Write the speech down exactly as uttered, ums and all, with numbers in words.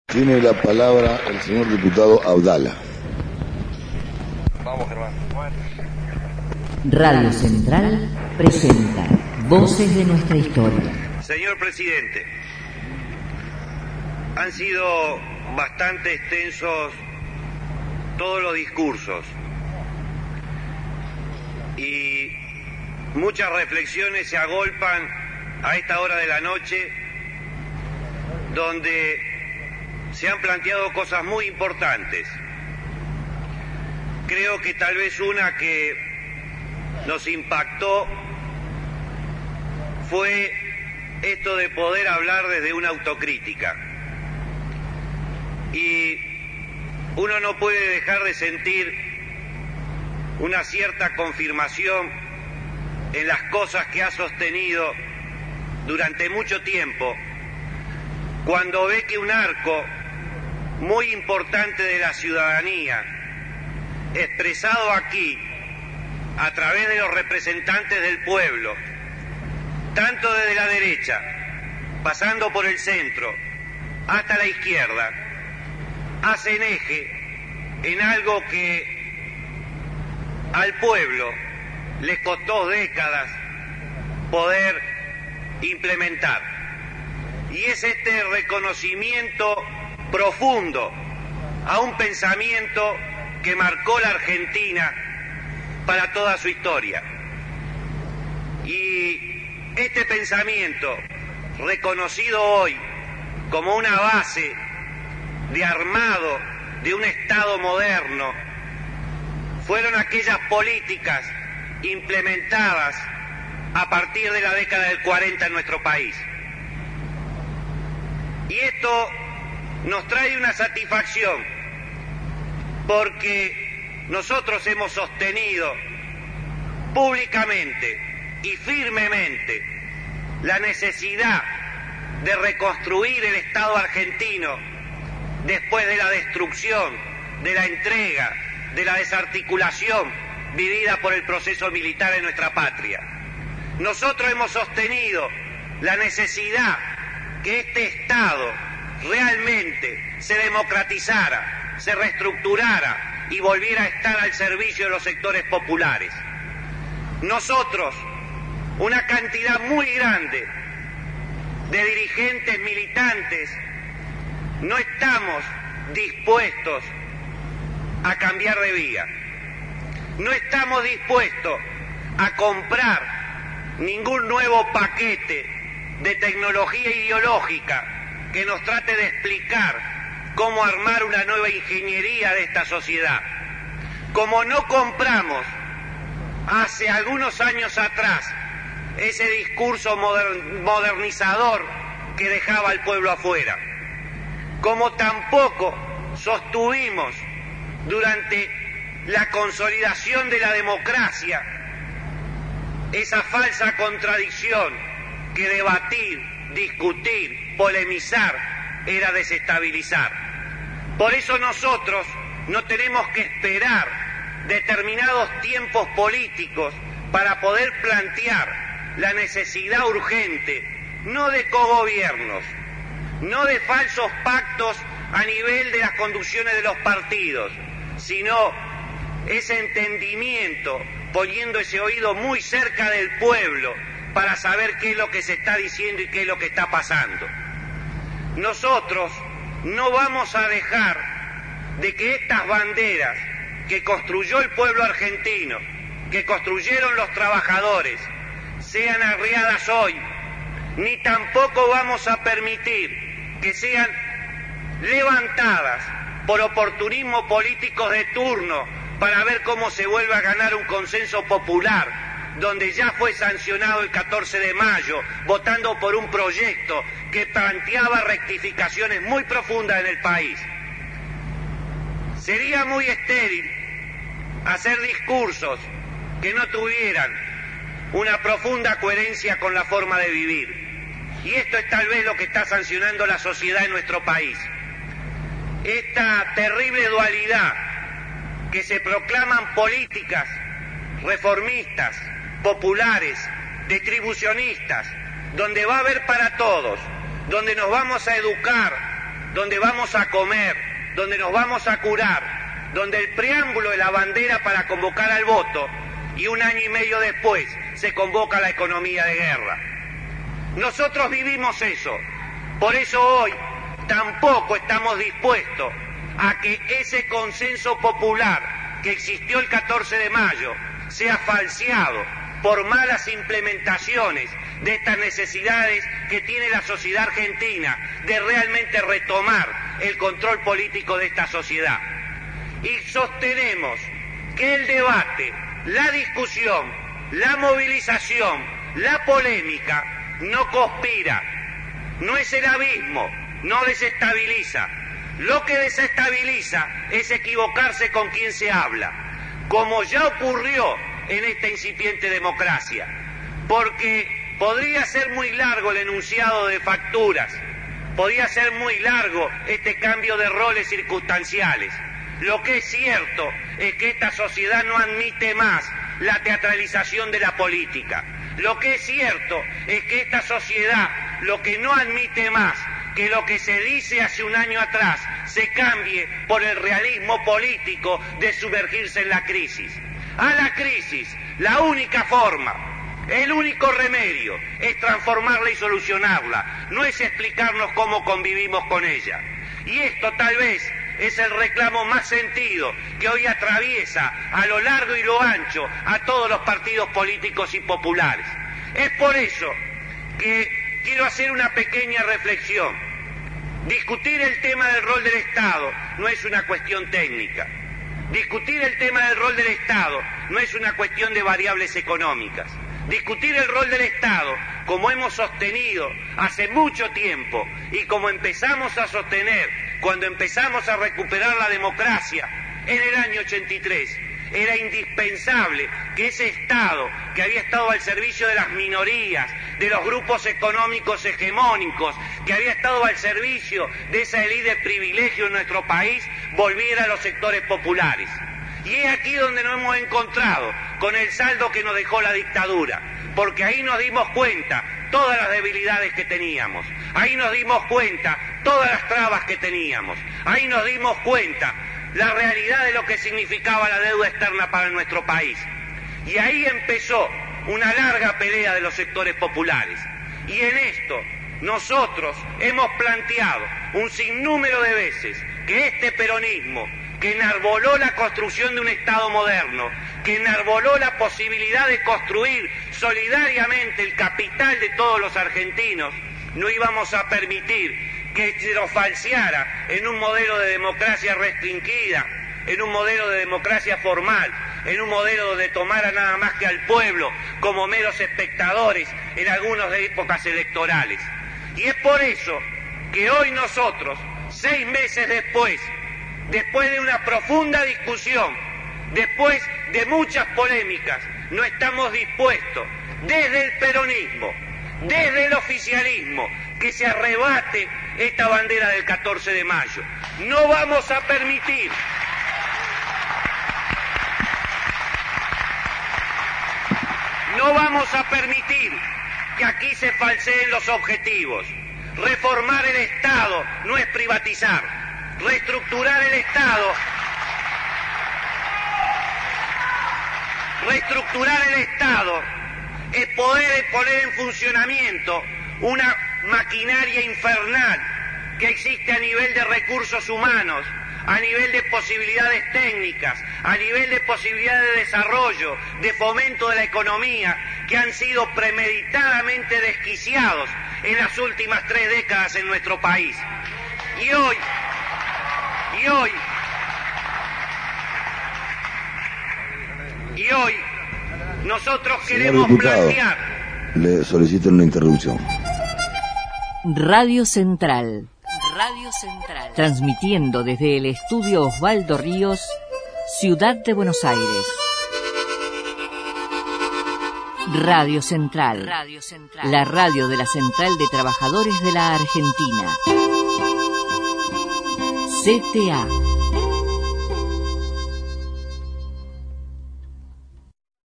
Tiene la palabra el señor diputado Abdala. Vamos, Germán. Radio Central presenta Voces de nuestra historia. Señor presidente, han sido bastante extensos todos los discursos y muchas reflexiones se agolpan a esta hora de la noche, donde se han planteado cosas muy importantes. Creo que tal vez una que nos impactó fue esto de poder hablar desde una autocrítica. Y uno no puede dejar de sentir una cierta confirmación en las cosas que ha sostenido durante mucho tiempo, cuando ve que un arco muy importante de la ciudadanía, expresado aquí a través de los representantes del pueblo, tanto desde la derecha, pasando por el centro, hasta la izquierda, hacen eje en algo que al pueblo le costó décadas poder implementar. Y es este reconocimiento profundo a un pensamiento que marcó la Argentina para toda su historia. Y este pensamiento, reconocido hoy como una base de armado de un Estado moderno, fueron aquellas políticas implementadas a partir de la década del cuarenta en nuestro país. Y esto nos trae una satisfacción, porque nosotros hemos sostenido públicamente y firmemente la necesidad de reconstruir el Estado argentino después de la destrucción, de la entrega, de la desarticulación vivida por el proceso militar en nuestra patria. Nosotros hemos sostenido la necesidad que este Estado realmente se democratizara, se reestructurara y volviera a estar al servicio de los sectores populares. Nosotros, una cantidad muy grande de dirigentes militantes, no estamos dispuestos a cambiar de vía. No estamos dispuestos a comprar ningún nuevo paquete de tecnología ideológica que nos trate de explicar cómo armar una nueva ingeniería de esta sociedad. Como no compramos hace algunos años atrás ese discurso modern, modernizador que dejaba al pueblo afuera, como tampoco sostuvimos durante la consolidación de la democracia esa falsa contradicción que debatir, discutir, polemizar era desestabilizar. Por eso nosotros no tenemos que esperar determinados tiempos políticos para poder plantear la necesidad urgente, no de cogobiernos, no de falsos pactos a nivel de las conducciones de los partidos, sino ese entendimiento, poniendo ese oído muy cerca del pueblo para saber qué es lo que se está diciendo y qué es lo que está pasando. Nosotros no vamos a dejar de que estas banderas que construyó el pueblo argentino, que construyeron los trabajadores, sean arriadas hoy, ni tampoco vamos a permitir que sean levantadas por oportunismo políticos de turno para ver cómo se vuelve a ganar un consenso popular, donde ya fue sancionado el catorce de mayo, votando por un proyecto que planteaba rectificaciones muy profundas en el país. Sería muy estéril hacer discursos que no tuvieran una profunda coherencia con la forma de vivir. Y esto es tal vez lo que está sancionando la sociedad en nuestro país. Esta terrible dualidad que se proclaman políticas reformistas, populares, distribucionistas, donde va a haber para todos, donde nos vamos a educar donde vamos a comer, donde nos vamos a curar, donde el preámbulo es la bandera para convocar al voto y un año y medio después se convoca la economía de guerra. Nosotros vivimos eso, por eso hoy tampoco estamos dispuestos a que ese consenso popular que existió el catorce de mayo sea falseado por malas implementaciones de estas necesidades que tiene la sociedad argentina de realmente retomar el control político de esta sociedad. Y sostenemos que el debate, la discusión, la movilización, la polémica no conspira, no es el abismo, no desestabiliza. Lo que desestabiliza es equivocarse con quien se habla, como ya ocurrió en esta incipiente democracia, porque podría ser muy largo el enunciado de facturas, podría ser muy largo este cambio de roles circunstanciales. Lo que es cierto es que esta sociedad no admite más la teatralización de la política. Lo que es cierto es que esta sociedad lo que no admite más que lo que se dice hace un año atrás se cambie por el realismo político de sumergirse en la crisis. A la crisis, la única forma, el único remedio es transformarla y solucionarla, no es explicarnos cómo convivimos con ella. Y esto tal vez es el reclamo más sentido que hoy atraviesa a lo largo y lo ancho a todos los partidos políticos y populares. Es por eso que quiero hacer una pequeña reflexión. Discutir el tema del rol del Estado no es una cuestión técnica. Discutir el tema del rol del Estado no es una cuestión de variables económicas. Discutir el rol del Estado, como hemos sostenido hace mucho tiempo y como empezamos a sostener cuando empezamos a recuperar la democracia en el año ochenta y tres, era indispensable que ese Estado que había estado al servicio de las minorías, de los grupos económicos hegemónicos, que había estado al servicio de esa élite de privilegio en nuestro país, volviera a los sectores populares. Y es aquí donde nos hemos encontrado con el saldo que nos dejó la dictadura, porque ahí nos dimos cuenta todas las debilidades que teníamos, ahí nos dimos cuenta todas las trabas que teníamos, ahí nos dimos cuenta la realidad de lo que significaba la deuda externa para nuestro país. Y ahí empezó una larga pelea de los sectores populares. Y en esto nosotros hemos planteado un sinnúmero de veces que este peronismo, que enarboló la construcción de un Estado moderno, que enarboló la posibilidad de construir solidariamente el capital de todos los argentinos, no íbamos a permitir que se lo falseara en un modelo de democracia restringida, en un modelo de democracia formal, en un modelo donde tomara nada más que al pueblo como meros espectadores en algunas épocas electorales. Y es por eso que hoy nosotros, seis meses después, después de una profunda discusión, después de muchas polémicas, no estamos dispuestos, desde el peronismo, desde el oficialismo, que se arrebate esta bandera del catorce de mayo. No vamos a permitir no vamos a permitir que aquí se falseen los objetivos. Reformar el Estado no es privatizar. Reestructurar el Estado reestructurar el Estado es poder poner en funcionamiento una maquinaria infernal que existe a nivel de recursos humanos, a nivel de posibilidades técnicas, a nivel de posibilidades de desarrollo, de fomento de la economía, que han sido premeditadamente desquiciados en las últimas tres décadas en nuestro país. Y hoy, y hoy, y hoy, nosotros queremos plantear... Le solicito una interrupción. Radio Central. Radio Central. Transmitiendo desde el estudio Osvaldo Ríos, Ciudad de Buenos Aires. Radio Central. Radio Central. La radio de la Central de Trabajadores de la Argentina. C T A.